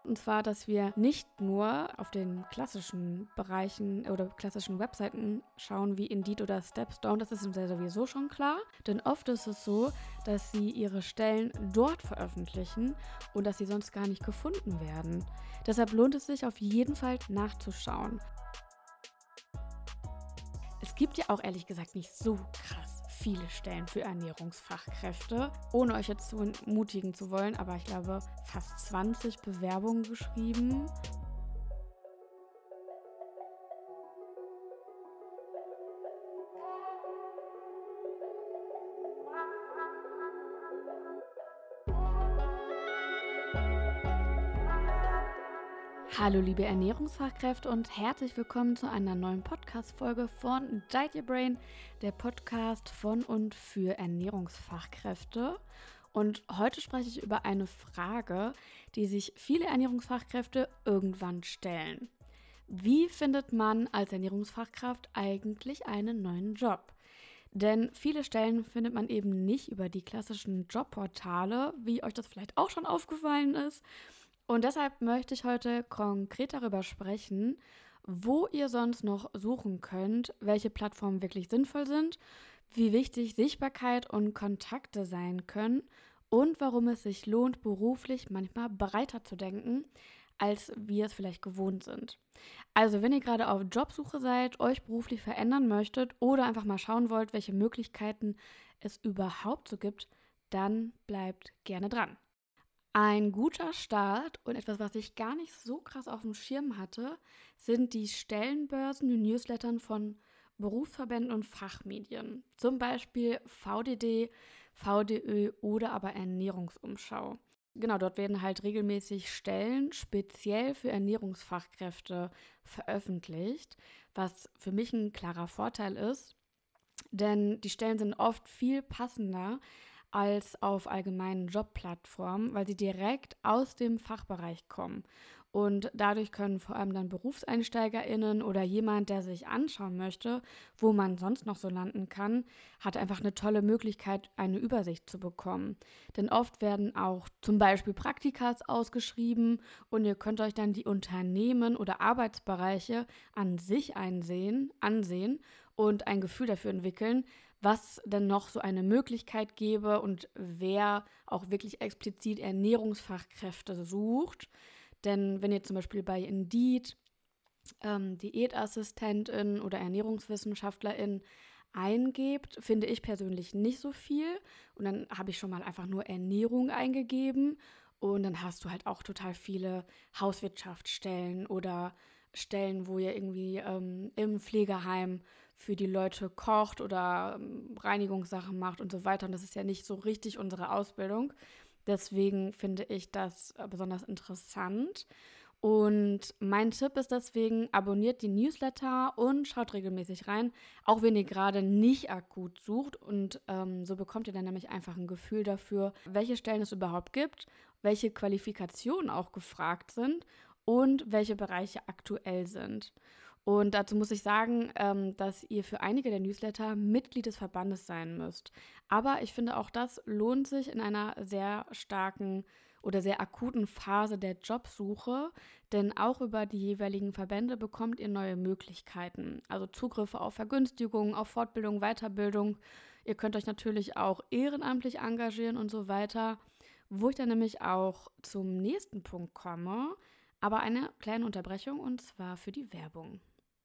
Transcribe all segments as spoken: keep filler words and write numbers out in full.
Und zwar, dass wir nicht nur auf den klassischen Bereichen oder klassischen Webseiten schauen wie Indeed oder Stepstone, das ist uns ja sowieso schon klar. Denn oft ist es so, dass sie ihre Stellen dort veröffentlichen und dass sie sonst gar nicht gefunden werden. Deshalb lohnt es sich auf jeden Fall nachzuschauen. Es gibt ja auch ehrlich gesagt nicht so krass viele Stellen für Ernährungsfachkräfte, ohne euch jetzt zu entmutigen zu wollen, aber ich glaube fast zwanzig Bewerbungen geschrieben. Hallo liebe Ernährungsfachkräfte und herzlich willkommen zu einer neuen Podcast-Folge von Diet Your Brain, der Podcast von und für Ernährungsfachkräfte. Und heute spreche ich über eine Frage, die sich viele Ernährungsfachkräfte irgendwann stellen. Wie findet man als Ernährungsfachkraft eigentlich einen neuen Job? Denn viele Stellen findet man eben nicht über die klassischen Jobportale, wie euch das vielleicht auch schon aufgefallen ist. Und deshalb möchte ich heute konkret darüber sprechen, wo ihr sonst noch suchen könnt, welche Plattformen wirklich sinnvoll sind, wie wichtig Sichtbarkeit und Kontakte sein können und warum es sich lohnt, beruflich manchmal breiter zu denken, als wir es vielleicht gewohnt sind. Also wenn ihr gerade auf Jobsuche seid, euch beruflich verändern möchtet oder einfach mal schauen wollt, welche Möglichkeiten es überhaupt so gibt, dann bleibt gerne dran. Ein guter Start und etwas, was ich gar nicht so krass auf dem Schirm hatte, sind die Stellenbörsen, die Newslettern von Berufsverbänden und Fachmedien. Zum Beispiel V D D, V D Ö oder aber Ernährungsumschau. Genau, dort werden halt regelmäßig Stellen speziell für Ernährungsfachkräfte veröffentlicht, was für mich ein klarer Vorteil ist, denn die Stellen sind oft viel passender als auf allgemeinen Jobplattformen, weil sie direkt aus dem Fachbereich kommen. Und dadurch können vor allem dann BerufseinsteigerInnen oder jemand, der sich anschauen möchte, wo man sonst noch so landen kann, hat einfach eine tolle Möglichkeit, eine Übersicht zu bekommen. Denn oft werden auch zum Beispiel Praktikas ausgeschrieben und ihr könnt euch dann die Unternehmen oder Arbeitsbereiche an sich einsehen, ansehen und ein Gefühl dafür entwickeln, was denn noch so eine Möglichkeit gäbe und wer auch wirklich explizit Ernährungsfachkräfte sucht. Denn wenn ihr zum Beispiel bei Indeed ähm, Diätassistentin oder Ernährungswissenschaftlerin eingebt, finde ich persönlich nicht so viel. Und dann habe ich schon mal einfach nur Ernährung eingegeben und dann hast du halt auch total viele Hauswirtschaftsstellen oder Stellen, wo ihr irgendwie ähm, im Pflegeheim für die Leute kocht oder ähm, Reinigungssachen macht und so weiter. Und das ist ja nicht so richtig unsere Ausbildung. Deswegen finde ich das äh, besonders interessant. Und mein Tipp ist deswegen, abonniert die Newsletter und schaut regelmäßig rein, auch wenn ihr gerade nicht akut sucht. Und ähm, so bekommt ihr dann nämlich einfach ein Gefühl dafür, welche Stellen es überhaupt gibt, welche Qualifikationen auch gefragt sind und welche Bereiche aktuell sind. Und dazu muss ich sagen, ähm, dass ihr für einige der Newsletter Mitglied des Verbandes sein müsst. Aber ich finde, auch das lohnt sich in einer sehr starken oder sehr akuten Phase der Jobsuche, denn auch über die jeweiligen Verbände bekommt ihr neue Möglichkeiten. Also Zugriffe auf Vergünstigungen, auf Fortbildung, Weiterbildung. Ihr könnt euch natürlich auch ehrenamtlich engagieren und so weiter, wo ich dann nämlich auch zum nächsten Punkt komme. Aber eine kleine Unterbrechung und zwar für die Werbung.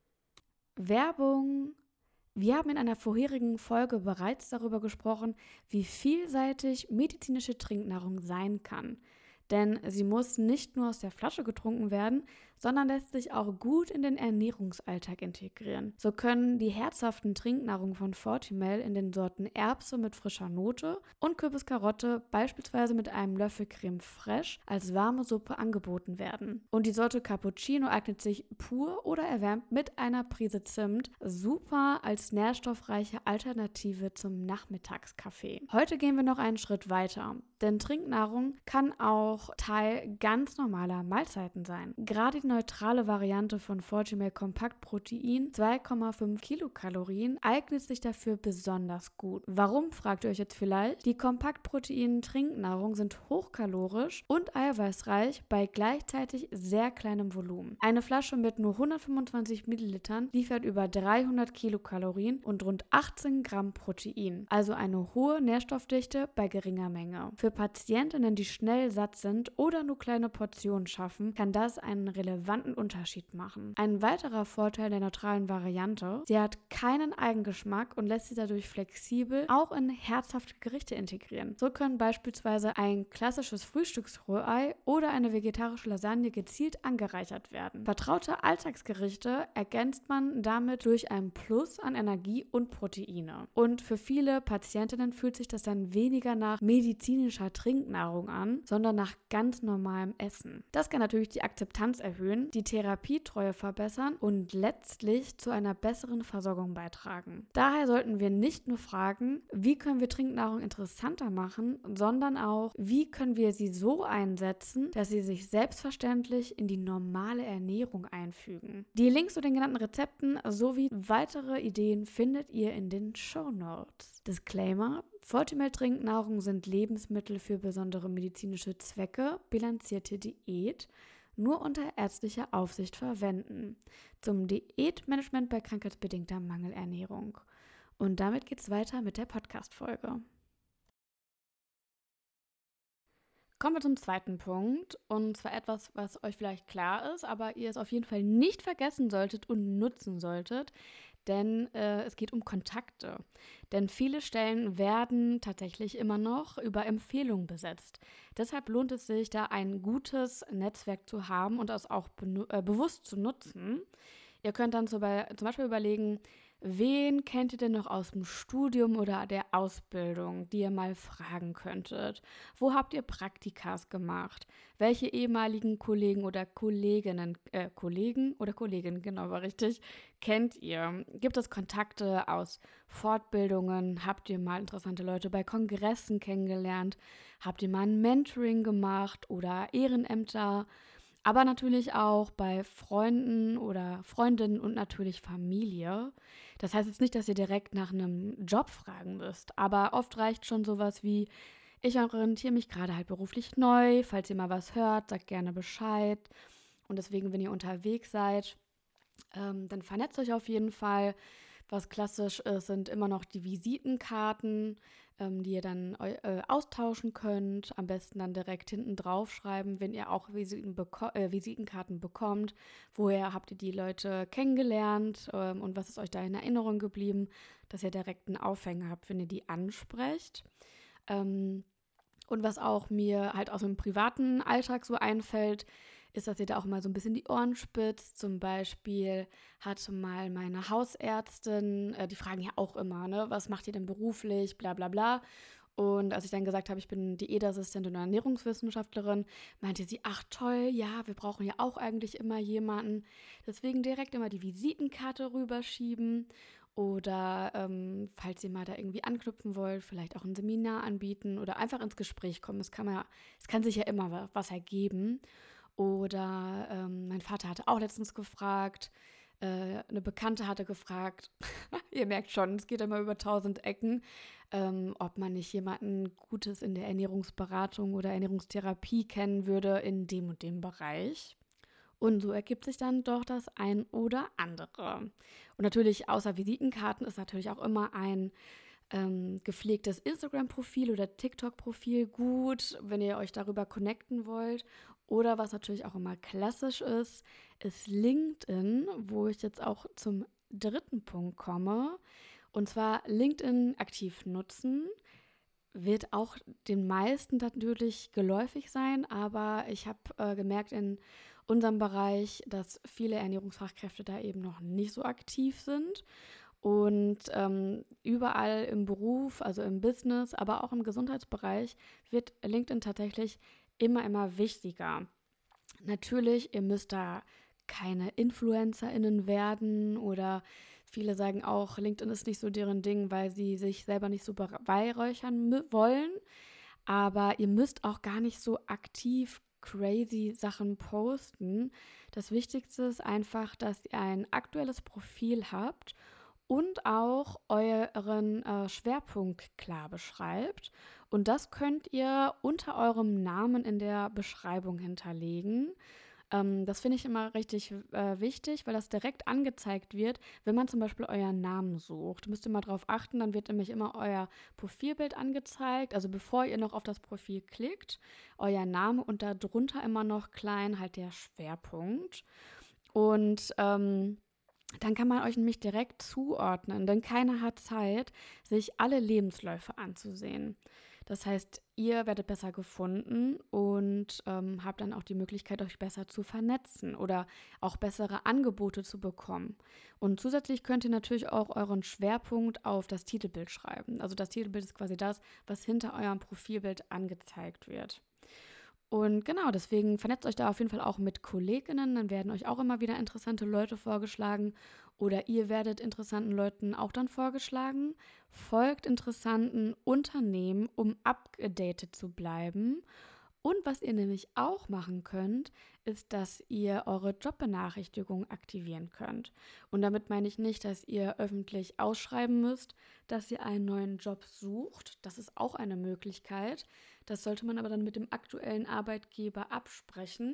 Werbung. Wir haben in einer vorherigen Folge bereits darüber gesprochen, wie vielseitig medizinische Trinknahrung sein kann. Denn sie muss nicht nur aus der Flasche getrunken werden, sondern lässt sich auch gut in den Ernährungsalltag integrieren. So können die herzhaften Trinknahrungen von Fortimel in den Sorten Erbse mit frischer Note und Kürbiskarotte beispielsweise mit einem Löffel Creme Fraiche als warme Suppe angeboten werden. Und die Sorte Cappuccino eignet sich pur oder erwärmt mit einer Prise Zimt super als nährstoffreiche Alternative zum Nachmittagskaffee. Heute gehen wir noch einen Schritt weiter. denn Trinknahrung kann auch Teil ganz normaler Mahlzeiten sein. Gerade die neutrale Variante von Fortimel Kompakt Protein, zwei Komma fünf Kilokalorien, eignet sich dafür besonders gut. Warum, fragt ihr euch jetzt vielleicht? Die Kompaktprotein-Trinknahrung sind hochkalorisch und eiweißreich bei gleichzeitig sehr kleinem Volumen. Eine Flasche mit nur hundertfünfundzwanzig Millilitern liefert über dreihundert Kilokalorien und rund achtzehn Gramm Protein, also eine hohe Nährstoffdichte bei geringer Menge. Für Patientinnen, die schnell satt sind oder nur kleine Portionen schaffen, kann das einen relevanten Unterschied machen. Ein weiterer Vorteil der neutralen Variante: Sie hat keinen Eigengeschmack und lässt sich dadurch flexibel auch in herzhafte Gerichte integrieren. So können beispielsweise ein klassisches Frühstücksrührei oder eine vegetarische Lasagne gezielt angereichert werden. Vertraute Alltagsgerichte ergänzt man damit durch ein Plus an Energie und Proteine. Und für viele Patientinnen fühlt sich das dann weniger nach medizinischer Trinknahrung an, sondern nach ganz normalem Essen. Das kann natürlich die Akzeptanz erhöhen, die Therapietreue verbessern und letztlich zu einer besseren Versorgung beitragen. Daher sollten wir nicht nur fragen, wie können wir Trinknahrung interessanter machen, sondern auch, wie können wir sie so einsetzen, dass sie sich selbstverständlich in die normale Ernährung einfügen. Die Links zu den genannten Rezepten sowie weitere Ideen findet ihr in den Shownotes. Disclaimer: Fortimel-Trinknahrung sind Lebensmittel für besondere medizinische Zwecke, bilanzierte Diät, nur unter ärztlicher Aufsicht verwenden. Zum Diätmanagement bei krankheitsbedingter Mangelernährung. Und damit geht's weiter mit der Podcast-Folge. Kommen wir zum zweiten Punkt, und zwar etwas, was euch vielleicht klar ist, aber ihr es auf jeden Fall nicht vergessen solltet und nutzen solltet, denn äh, es geht um Kontakte. Denn viele Stellen werden tatsächlich immer noch über Empfehlungen besetzt. Deshalb lohnt es sich, da ein gutes Netzwerk zu haben und das auch benu- äh, bewusst zu nutzen. Ihr könnt dann zum Beispiel überlegen, wen kennt ihr denn noch aus dem Studium oder der Ausbildung, die ihr mal fragen könntet? Wo habt ihr Praktikas gemacht? Welche ehemaligen Kollegen oder Kolleginnen, äh, Kollegen oder Kolleginnen, genau, war richtig, kennt ihr? Gibt es Kontakte aus Fortbildungen? Habt ihr mal interessante Leute bei Kongressen kennengelernt? Habt ihr mal ein Mentoring gemacht oder Ehrenämter? Aber natürlich auch bei Freunden oder Freundinnen und natürlich Familie. Das heißt jetzt nicht, dass ihr direkt nach einem Job fragen müsst, aber oft reicht schon sowas wie: Ich orientiere mich gerade halt beruflich neu, falls ihr mal was hört, sagt gerne Bescheid. Und deswegen, wenn ihr unterwegs seid, ähm, dann vernetzt euch auf jeden Fall. Was klassisch ist, sind immer noch die Visitenkarten, ähm, die ihr dann äh, austauschen könnt. Am besten dann direkt hinten drauf schreiben, wenn ihr auch Visiten beko- äh, Visitenkarten bekommt. Woher habt ihr die Leute kennengelernt ähm, und was ist euch da in Erinnerung geblieben, dass ihr direkt einen Aufhänger habt, wenn ihr die ansprecht. Ähm, und was auch mir halt aus dem privaten Alltag so einfällt, ist, dass ihr da auch mal so ein bisschen die Ohren spitzt. Zum Beispiel hatte mal meine Hausärztin, äh, die fragen ja auch immer, ne, was macht ihr denn beruflich, bla bla bla. Und als ich dann gesagt habe, ich bin Diätassistentin und Ernährungswissenschaftlerin, meinte sie: Ach toll, ja, wir brauchen ja auch eigentlich immer jemanden. Deswegen direkt immer die Visitenkarte rüberschieben. Oder ähm, falls ihr mal da irgendwie anknüpfen wollt, vielleicht auch ein Seminar anbieten oder einfach ins Gespräch kommen. Es kann, man ja, es kann sich ja immer was ergeben. Oder ähm, mein Vater hatte auch letztens gefragt, äh, eine Bekannte hatte gefragt, ihr merkt schon, es geht immer über tausend Ecken, ähm, ob man nicht jemanden Gutes in der Ernährungsberatung oder Ernährungstherapie kennen würde in dem und dem Bereich. Und so ergibt sich dann doch das ein oder andere. Und natürlich außer Visitenkarten ist natürlich auch immer ein ähm, gepflegtes Instagram-Profil oder TikTok-Profil gut, wenn ihr euch darüber connecten wollt. Oder was natürlich auch immer klassisch ist, ist LinkedIn, wo ich jetzt auch zum dritten Punkt komme. Und zwar LinkedIn aktiv nutzen. Wird auch den meisten natürlich geläufig sein, aber ich habe äh, gemerkt in unserem Bereich, dass viele Ernährungsfachkräfte da eben noch nicht so aktiv sind. Und ähm, überall im Beruf, also im Business, aber auch im Gesundheitsbereich wird LinkedIn tatsächlich immer, immer wichtiger. Natürlich, ihr müsst da keine InfluencerInnen werden oder viele sagen auch, LinkedIn ist nicht so deren Ding, weil sie sich selber nicht so beweihräuchern wollen. Aber ihr müsst auch gar nicht so aktiv crazy Sachen posten. Das Wichtigste ist einfach, dass ihr ein aktuelles Profil habt und auch euren äh, Schwerpunkt klar beschreibt. Und das könnt ihr unter eurem Namen in der Beschreibung hinterlegen. Ähm, das finde ich immer richtig äh, wichtig, weil das direkt angezeigt wird, wenn man zum Beispiel euren Namen sucht. Müsst ihr mal drauf achten, dann wird nämlich immer euer Profilbild angezeigt. Also bevor ihr noch auf das Profil klickt, euer Name und darunter immer noch klein halt der Schwerpunkt. Und ähm, dann kann man euch nämlich direkt zuordnen, denn keiner hat Zeit, sich alle Lebensläufe anzusehen. Das heißt, ihr werdet besser gefunden und ähm, habt dann auch die Möglichkeit, euch besser zu vernetzen oder auch bessere Angebote zu bekommen. Und zusätzlich könnt ihr natürlich auch euren Schwerpunkt auf das Titelbild schreiben. Also das Titelbild ist quasi das, was hinter eurem Profilbild angezeigt wird. Und genau, deswegen vernetzt euch da auf jeden Fall auch mit KollegInnen, dann werden euch auch immer wieder interessante Leute vorgeschlagen oder ihr werdet interessanten Leuten auch dann vorgeschlagen. Folgt interessanten Unternehmen, um upgedatet zu bleiben. Und was ihr nämlich auch machen könnt, ist, dass ihr eure Jobbenachrichtigung aktivieren könnt. Und damit meine ich nicht, dass ihr öffentlich ausschreiben müsst, dass ihr einen neuen Job sucht. Das ist auch eine Möglichkeit. Das sollte man aber dann mit dem aktuellen Arbeitgeber absprechen.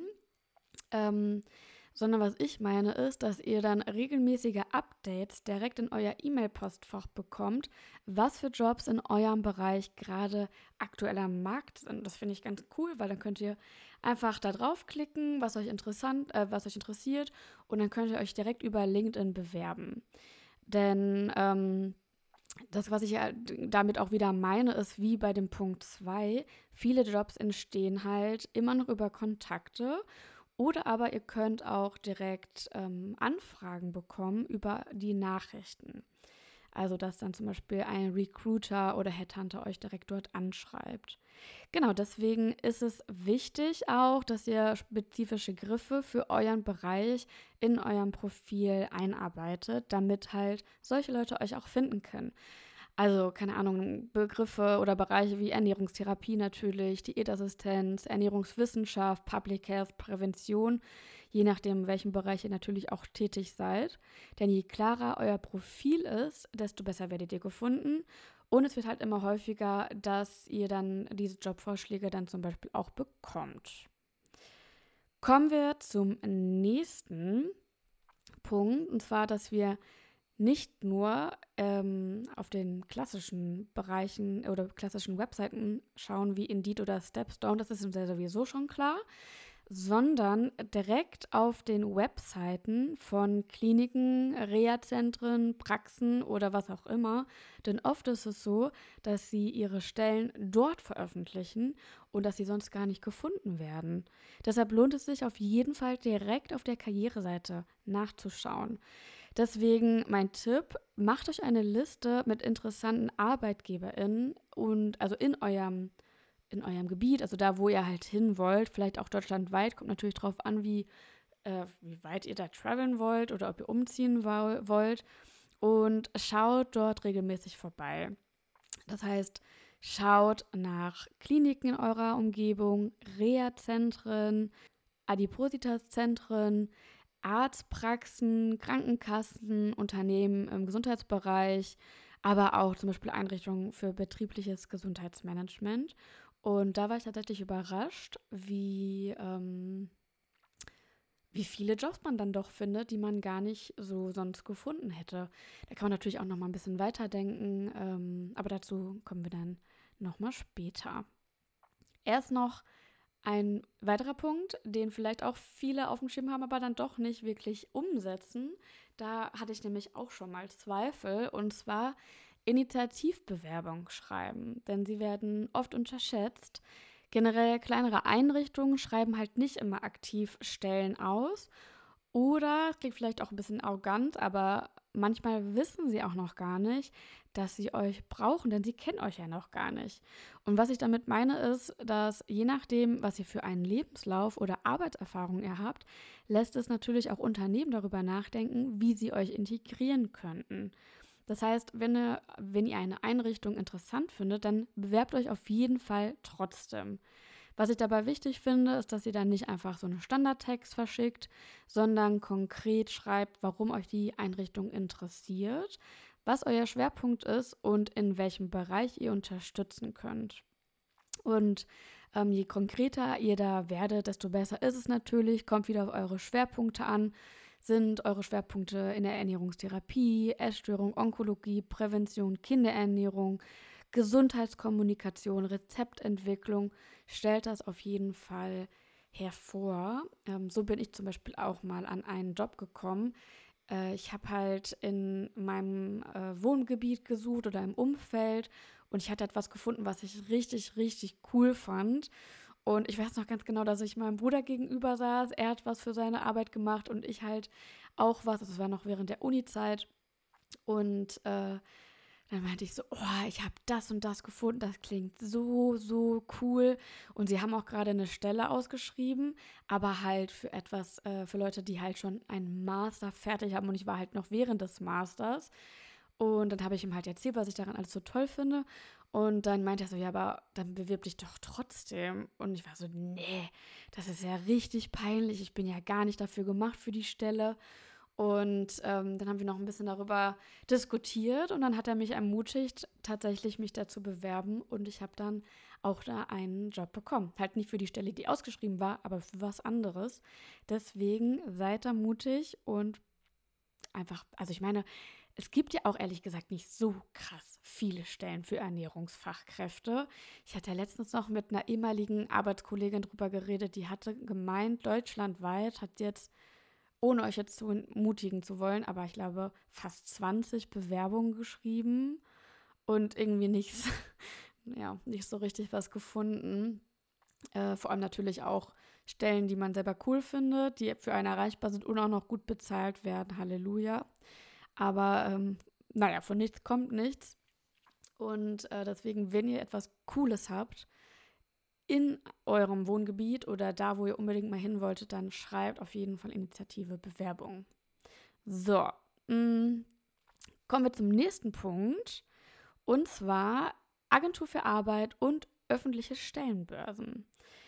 Ähm, sondern was ich meine ist, dass ihr dann regelmäßige Updates direkt in euer E-Mail-Postfach bekommt, was für Jobs in eurem Bereich gerade aktuell am Markt sind. Das finde ich ganz cool, weil dann könnt ihr einfach da draufklicken, was euch interessant, äh, was euch interessiert und dann könnt ihr euch direkt über LinkedIn bewerben. Denn ähm, das, was ich ja damit auch wieder meine, ist wie bei dem Punkt zwei, viele Jobs entstehen halt immer noch über Kontakte oder aber ihr könnt auch direkt ähm, Anfragen bekommen über die Nachrichten. Also, dass dann zum Beispiel ein Recruiter oder Headhunter euch direkt dort anschreibt. Genau, deswegen ist es wichtig auch, dass ihr spezifische Griffe für euren Bereich in eurem Profil einarbeitet, damit halt solche Leute euch auch finden können. Also, keine Ahnung, Begriffe oder Bereiche wie Ernährungstherapie natürlich, Diätassistenz, Ernährungswissenschaft, Public Health, Prävention, je nachdem, in welchem Bereich ihr natürlich auch tätig seid. Denn je klarer euer Profil ist, desto besser werdet ihr gefunden. Und es wird halt immer häufiger, dass ihr dann diese Jobvorschläge dann zum Beispiel auch bekommt. Kommen wir zum nächsten Punkt, und zwar, dass wir nicht nur ähm, auf den klassischen Bereichen oder klassischen Webseiten schauen wie Indeed oder Stepstone, das ist uns ja sowieso schon klar, sondern direkt auf den Webseiten von Kliniken, Reha-Zentren, Praxen oder was auch immer. Denn oft ist es so, dass sie ihre Stellen dort veröffentlichen und dass sie sonst gar nicht gefunden werden. Deshalb lohnt es sich auf jeden Fall direkt auf der Karriereseite nachzuschauen. Deswegen mein Tipp, macht euch eine Liste mit interessanten ArbeitgeberInnen und also in eurem, in eurem Gebiet, also da, wo ihr halt hin wollt, vielleicht auch deutschlandweit, kommt natürlich drauf an, wie, äh, wie weit ihr da traveln wollt oder ob ihr umziehen wo- wollt und schaut dort regelmäßig vorbei. Das heißt, schaut nach Kliniken in eurer Umgebung, Reha-Zentren, Adipositas-Zentren, Arztpraxen, Krankenkassen, Unternehmen im Gesundheitsbereich, aber auch zum Beispiel Einrichtungen für betriebliches Gesundheitsmanagement. Und da war ich tatsächlich überrascht, wie, ähm, wie viele Jobs man dann doch findet, die man gar nicht so sonst gefunden hätte. Da kann man natürlich auch noch mal ein bisschen weiterdenken, ähm, aber dazu kommen wir dann noch mal später. Erst noch ein weiterer Punkt, den vielleicht auch viele auf dem Schirm haben, aber dann doch nicht wirklich umsetzen. Da hatte ich nämlich auch schon mal Zweifel, und zwar Initiativbewerbung schreiben, denn sie werden oft unterschätzt. Generell kleinere Einrichtungen schreiben halt nicht immer aktiv Stellen aus oder, klingt vielleicht auch ein bisschen arrogant, aber manchmal wissen sie auch noch gar nicht, dass sie euch brauchen, denn sie kennen euch ja noch gar nicht. Und was ich damit meine ist, dass je nachdem, was ihr für einen Lebenslauf oder Arbeitserfahrung ihr habt, lässt es natürlich auch Unternehmen darüber nachdenken, wie sie euch integrieren könnten. Das heißt, wenn ihr, wenn ihr eine Einrichtung interessant findet, dann bewerbt euch auf jeden Fall trotzdem. Was ich dabei wichtig finde, ist, dass ihr dann nicht einfach so einen Standardtext verschickt, sondern konkret schreibt, warum euch die Einrichtung interessiert, was euer Schwerpunkt ist und in welchem Bereich ihr unterstützen könnt. Und ähm, je konkreter ihr da werdet, desto besser ist es natürlich. Kommt wieder auf eure Schwerpunkte an. Sind eure Schwerpunkte in der Ernährungstherapie, Essstörung, Onkologie, Prävention, Kinderernährung, Gesundheitskommunikation, Rezeptentwicklung, stellt das auf jeden Fall hervor. Ähm, so bin ich zum Beispiel auch mal an einen Job gekommen. Äh, ich habe halt in meinem äh, Wohngebiet gesucht oder im Umfeld und ich hatte etwas gefunden, was ich richtig, richtig cool fand. Und ich weiß noch ganz genau, dass ich meinem Bruder gegenüber saß. Er hat was für seine Arbeit gemacht und ich halt auch was. Das war noch während der Uni-Zeit. Und äh, dann meinte ich so, oh, ich habe das und das gefunden, das klingt so, so cool. Und sie haben auch gerade eine Stelle ausgeschrieben, aber halt für etwas, äh, für Leute, die halt schon einen Master fertig haben. Und ich war halt noch während des Masters. Und dann habe ich ihm halt erzählt, was ich daran alles so toll finde. Und dann meinte er so, ja, aber dann bewirb dich doch trotzdem. Und ich war so, nee, das ist ja richtig peinlich. Ich bin ja gar nicht dafür gemacht für die Stelle. Und ähm, dann haben wir noch ein bisschen darüber diskutiert und dann hat er mich ermutigt, tatsächlich mich da zu bewerben und ich habe dann auch da einen Job bekommen. Halt nicht für die Stelle, die ausgeschrieben war, aber für was anderes. Deswegen seid da mutig und einfach, also ich meine, es gibt ja auch ehrlich gesagt nicht so krass viele Stellen für Ernährungsfachkräfte. Ich hatte ja letztens noch mit einer ehemaligen Arbeitskollegin drüber geredet, die hatte gemeint, deutschlandweit hat jetzt, ohne euch jetzt zu entmutigen zu wollen, aber ich glaube, fast zwanzig Bewerbungen geschrieben und irgendwie nichts, ja, nicht so richtig was gefunden. Äh, vor allem natürlich auch Stellen, die man selber cool findet, die für einen erreichbar sind und auch noch gut bezahlt werden. Halleluja. Aber ähm, naja, von nichts kommt nichts. Und äh, deswegen, wenn ihr etwas Cooles habt, in eurem Wohngebiet oder da, wo ihr unbedingt mal hin wolltet, dann schreibt auf jeden Fall Initiative Bewerbung. So, mh, kommen wir zum nächsten Punkt und zwar Agentur für Arbeit und öffentliche Stellenbörsen.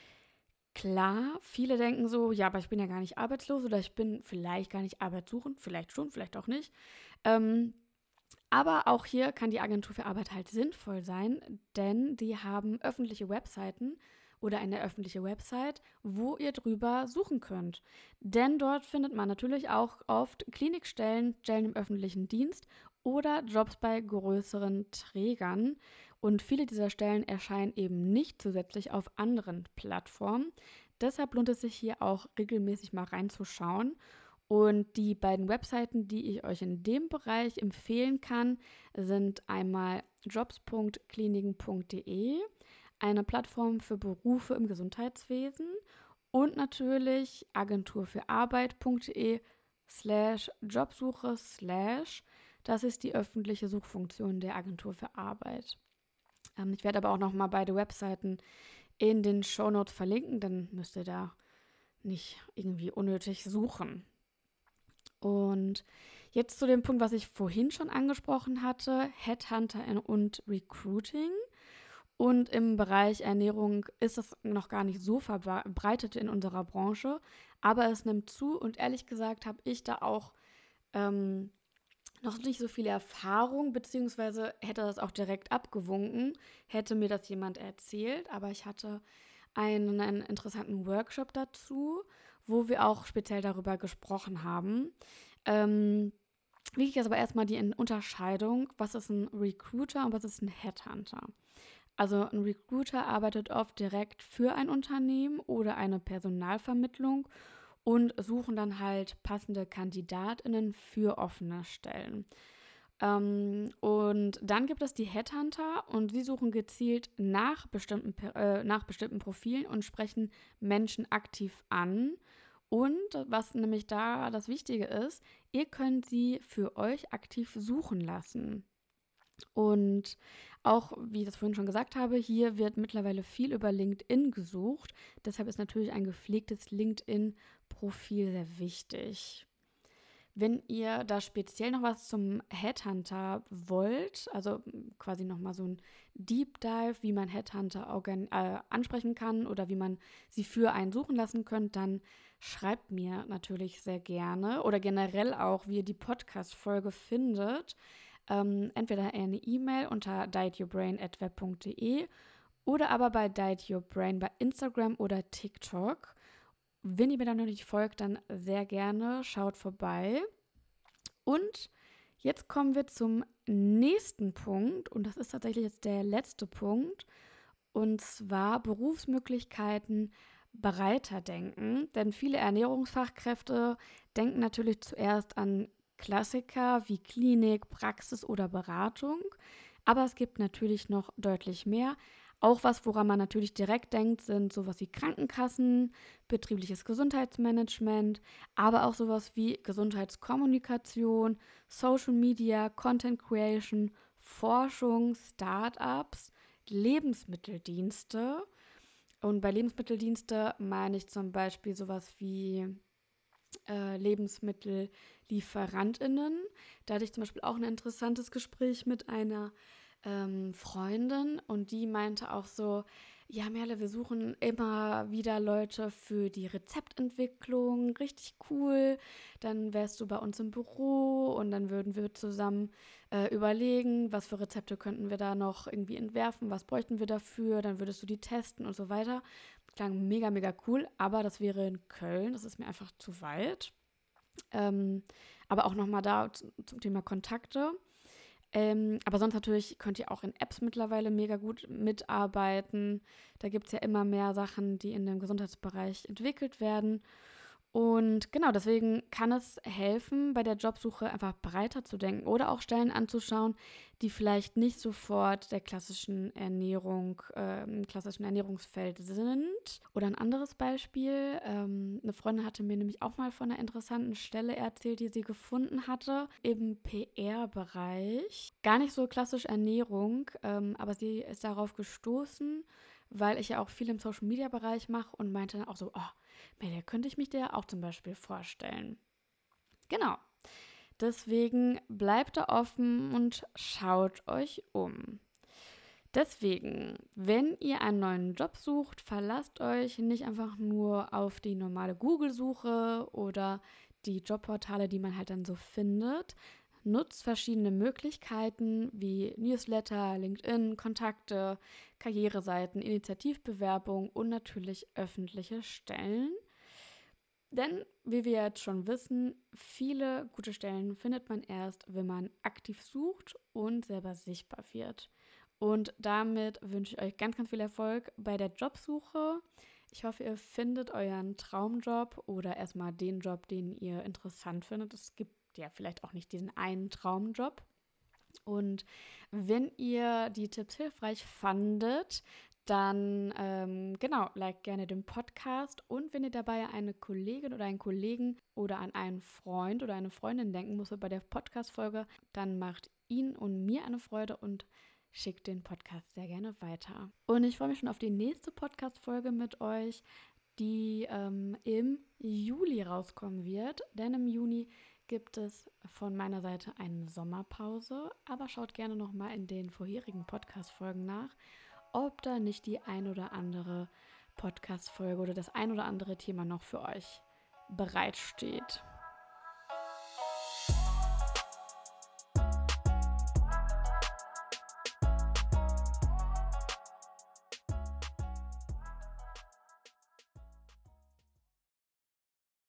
Klar, viele denken so, ja, aber ich bin ja gar nicht arbeitslos oder ich bin vielleicht gar nicht arbeitssuchend, vielleicht schon, vielleicht auch nicht. Ähm, Aber auch hier kann die Agentur für Arbeit halt sinnvoll sein, denn die haben öffentliche Webseiten oder eine öffentliche Website, wo ihr drüber suchen könnt. Denn dort findet man natürlich auch oft Klinikstellen, Stellen im öffentlichen Dienst oder Jobs bei größeren Trägern. Und viele dieser Stellen erscheinen eben nicht zusätzlich auf anderen Plattformen. Deshalb lohnt es sich hier auch regelmäßig mal reinzuschauen. Und die beiden Webseiten, die ich euch in dem Bereich empfehlen kann, sind einmal jobs punkt kliniken punkt de, eine Plattform für Berufe im Gesundheitswesen, und natürlich agentur für arbeit punkt de slash Jobsuche slash. Das ist die öffentliche Suchfunktion der Agentur für Arbeit. Ähm, ich werde aber auch nochmal beide Webseiten in den Shownotes verlinken, dann müsst ihr da nicht irgendwie unnötig suchen. Und jetzt zu dem Punkt, was ich vorhin schon angesprochen hatte, Headhunter und Recruiting. Und im Bereich Ernährung ist es noch gar nicht so verbreitet in unserer Branche, aber es nimmt zu und ehrlich gesagt habe ich da auch ähm, noch nicht so viel Erfahrung, beziehungsweise hätte das auch direkt abgewunken, hätte mir das jemand erzählt, aber ich hatte einen, einen interessanten Workshop dazu, wo wir auch speziell darüber gesprochen haben. Ähm, wichtig ist aber erstmal die Unterscheidung, was ist ein Recruiter und was ist ein Headhunter. Also ein Recruiter arbeitet oft direkt für ein Unternehmen oder eine Personalvermittlung und suchen dann halt passende KandidatInnen für offene Stellen. Ähm, und dann gibt es die Headhunter und sie suchen gezielt nach bestimmten, äh, nach bestimmten Profilen und sprechen Menschen aktiv an. Und was nämlich da das Wichtige ist, ihr könnt sie für euch aktiv suchen lassen. Und auch, wie ich das vorhin schon gesagt habe, hier wird mittlerweile viel über LinkedIn gesucht. Deshalb ist natürlich ein gepflegtes LinkedIn-Profil sehr wichtig. Wenn ihr da speziell noch was zum Headhunter wollt, also quasi nochmal so ein Deep Dive, wie man Headhunter organ- äh, ansprechen kann oder wie man sie für einen suchen lassen könnt, dann schreibt mir natürlich sehr gerne oder generell auch, wie ihr die Podcast-Folge findet. Ähm, entweder eine E-Mail unter dietyourbrain at web punkt de oder aber bei dietyourbrain bei Instagram oder TikTok. Wenn ihr mir dann noch nicht folgt, dann sehr gerne, schaut vorbei. Und jetzt kommen wir zum nächsten Punkt und das ist tatsächlich jetzt der letzte Punkt und zwar Berufsmöglichkeiten breiter denken, denn viele Ernährungsfachkräfte denken natürlich zuerst an Klassiker wie Klinik, Praxis oder Beratung, aber es gibt natürlich noch deutlich mehr. Auch was, woran man natürlich direkt denkt, sind sowas wie Krankenkassen, betriebliches Gesundheitsmanagement, aber auch sowas wie Gesundheitskommunikation, Social Media, Content Creation, Forschung, Startups, Lebensmitteldienste. Und bei Lebensmitteldienste meine ich zum Beispiel sowas wie äh, LebensmittellieferantInnen. Da hatte ich zum Beispiel auch ein interessantes Gespräch mit einer ähm, Freundin und die meinte auch so, ja Merle, wir suchen immer wieder Leute für die Rezeptentwicklung, richtig cool, dann wärst du bei uns im Büro und dann würden wir zusammen äh, überlegen, was für Rezepte könnten wir da noch irgendwie entwerfen, was bräuchten wir dafür, dann würdest du die testen und so weiter. Klang mega, mega cool, aber das wäre in Köln, das ist mir einfach zu weit. Ähm, aber auch nochmal da z- zum Thema Kontakte. Ähm, aber sonst natürlich könnt ihr auch in Apps mittlerweile mega gut mitarbeiten. Da gibt es ja immer mehr Sachen, die in dem Gesundheitsbereich entwickelt werden. Und genau, deswegen kann es helfen, bei der Jobsuche einfach breiter zu denken oder auch Stellen anzuschauen, die vielleicht nicht sofort der klassischen Ernährung, äh, im klassischen Ernährungsfeld sind. Oder ein anderes Beispiel, ähm, eine Freundin hatte mir nämlich auch mal von einer interessanten Stelle erzählt, die sie gefunden hatte im P R-Bereich. Gar nicht so klassisch Ernährung, ähm, aber sie ist darauf gestoßen, weil ich ja auch viel im Social-Media-Bereich mache und meinte dann auch so, oh, da könnte ich mich dir auch zum Beispiel vorstellen. Genau. Deswegen bleibt da offen und schaut euch um. Deswegen, wenn ihr einen neuen Job sucht, verlasst euch nicht einfach nur auf die normale Google-Suche oder die Jobportale, die man halt dann so findet. Nutzt verschiedene Möglichkeiten wie Newsletter, LinkedIn, Kontakte, Karriereseiten, Initiativbewerbung und natürlich öffentliche Stellen. Denn, wie wir jetzt schon wissen, viele gute Stellen findet man erst, wenn man aktiv sucht und selber sichtbar wird. Und damit wünsche ich euch ganz, ganz viel Erfolg bei der Jobsuche. Ich hoffe, ihr findet euren Traumjob oder erstmal den Job, den ihr interessant findet. Es gibt ja vielleicht auch nicht diesen einen Traumjob. Und wenn ihr die Tipps hilfreich fandet, dann ähm, genau, like gerne den Podcast und wenn ihr dabei eine Kollegin oder einen Kollegen oder an einen Freund oder eine Freundin denken müsst bei der Podcast-Folge, dann macht ihn und mir eine Freude und schickt den Podcast sehr gerne weiter. Und ich freue mich schon auf die nächste Podcast-Folge mit euch, die ähm, im Juli rauskommen wird, denn im Juni gibt es von meiner Seite eine Sommerpause, aber schaut gerne nochmal in den vorherigen Podcast-Folgen nach, ob da nicht die ein oder andere Podcast-Folge oder das ein oder andere Thema noch für euch bereitsteht.